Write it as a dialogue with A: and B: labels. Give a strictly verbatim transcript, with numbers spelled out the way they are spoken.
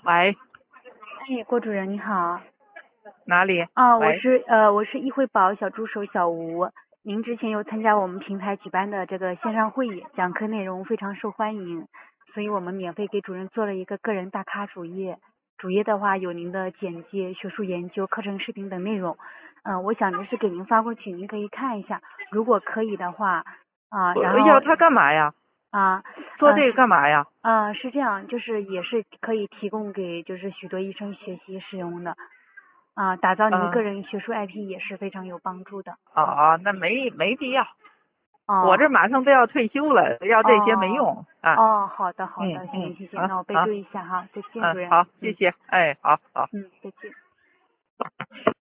A: 喂，
B: 哎，郭主任你好。
A: 哪里？
B: 啊，我
A: 喂，
B: 是呃，我是易惠宝小助手小吴。您之前有参加我们平台举办的这个线上会议，讲课内容非常受欢迎，所以我们免费给主任做了一个个人打卡主页。主页的话有您的简介、学术研究、课程视频等内容。嗯、我想着是给您发过去，您可以看一下，如果可以的话啊，然后
A: 我要他干嘛呀？
B: 啊呃是
A: 做这个干嘛呀？
B: 啊是这样，就是也是可以提供给就是许多医生学习使用的。啊，打造您个
A: 嗯、
B: 人学术 I P 也是非常有帮助的。
A: 哦，那没没必要，我
B: 哦
A: 这马上都要退休了，要这些没
B: 哦
A: 用啊。
B: 哦，好的好的，
A: 嗯嗯，
B: 行谢谢，
A: 啊啊
B: 那我备注一下哈，再见，主任。
A: 嗯，好，谢
B: 嗯
A: 谢，哎，好好。
B: 嗯，再见。